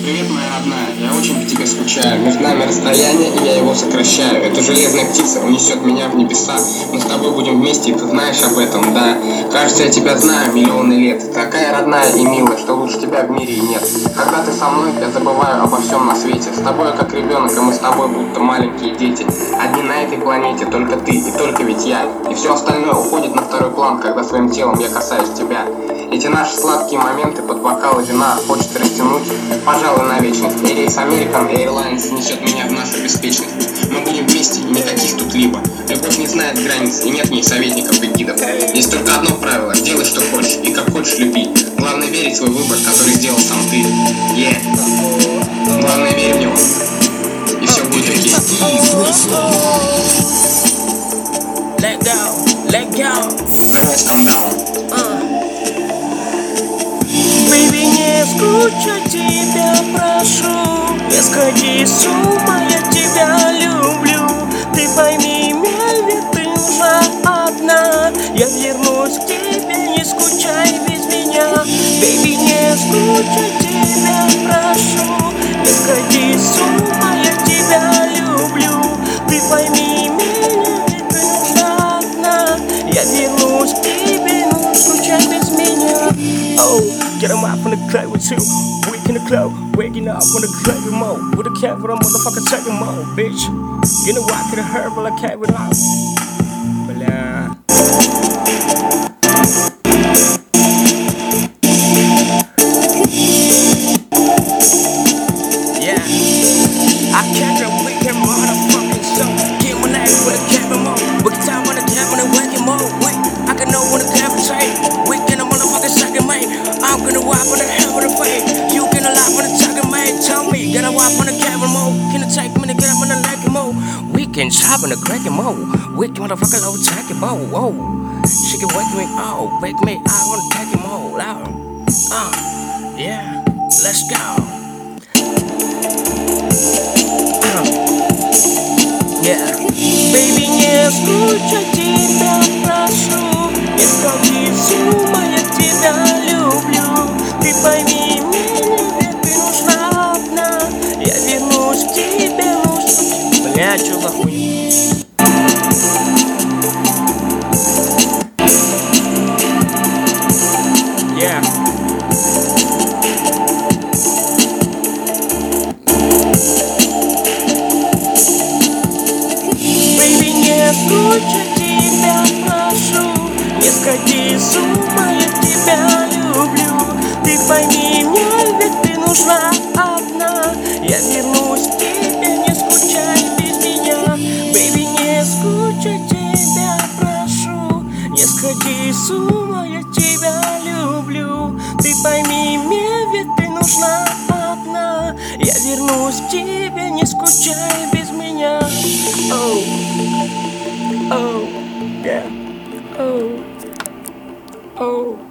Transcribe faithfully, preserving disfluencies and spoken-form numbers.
Привет, моя родная, я очень по тебе скучаю. Между нами расстояние, и я его сокращаю. Эта железная птица унесет меня в небеса. Мы с тобой будем вместе, и ты знаешь об этом, да. Кажется, я тебя знаю миллионы лет. Такая родная и милая, что лучше тебя в мире и нет. Когда ты со мной, я забываю обо всем на свете. С тобой я как ребенок, а мы с тобой будто маленькие дети. Одни на этой планете, только ты и только ведь я. И все остальное уходит на второй план, когда своим телом я касаюсь тебя. Эти наши сладкие моменты под бокалы вина хочется растянуть, пожалуй, на вечность. И рейс American Airlines несет меня в нашу беспечность. Мы будем вместе, и никаких тут либо. Любовь не знает границ, и нет в ней советников и гидов. Есть только одно правило: делай, что хочешь, и как хочешь люби. Главное верить в свой выбор, который сделал сам ты. Yeah. Главное верь в него, и все будет окей. Let go, let go. Let's calm down. Baby, не скучай, тебя прошу. Не сходи с ума, я тебя люблю. Ты пойми меня, ведь ты нужна одна. Я вернусь к тебе, не скучай без меня. Baby, не скучай, тебя прошу. Не сходи с ума, я тебя люблю. Ты пойми меня, ведь ты нужна одна. Я вернусь к тебе, не скучай без меня. Oh, get 'em out from the club with you. Week in the club, waking up on the club remote. With a cat for a motherfucker taking more, bitch. You know I could've heard, but I can't without. Blah. Yeah, I catch a weekend motherfucking show. Get my name with a cat remote. Wicked time on the cat when they waking mode. Wait, I can know when the cat say. Weekend a motherfucking second mate. I'm gonna walk on the hell with a fade. You gonna lie on the talking man. Tell me, gonna walk on the camera mode. Can it take me to get up on the leg mode? We can chop on the cracking mode. We can motherfucking low tacky mode. Whoa, she can wake me out, wake me out on the tacky mode. Out, uh, yeah, let's go. Uh, yeah, baby, не скучай, тебя прошу. Не сходи с ума, я тебя люблю. Ты пойми меня, ведь ты нужна одна. Я вернусь к тебе, нужно. Бля, чё за хуйня? Yeah. Baby, не скучай, тебя прошу. Не сходи с ума, я тебя люблю. Ты пойми меня, ведь ты нужна одна. Я вернусь к тебе, не скучай без меня. Baby, не скучай, тебя прошу. Не сходи с ума, я тебя люблю. Ты пойми меня, ведь ты нужна одна. Я вернусь к тебе, не скучай без меня. Oh, oh, yeah, oh. Oh.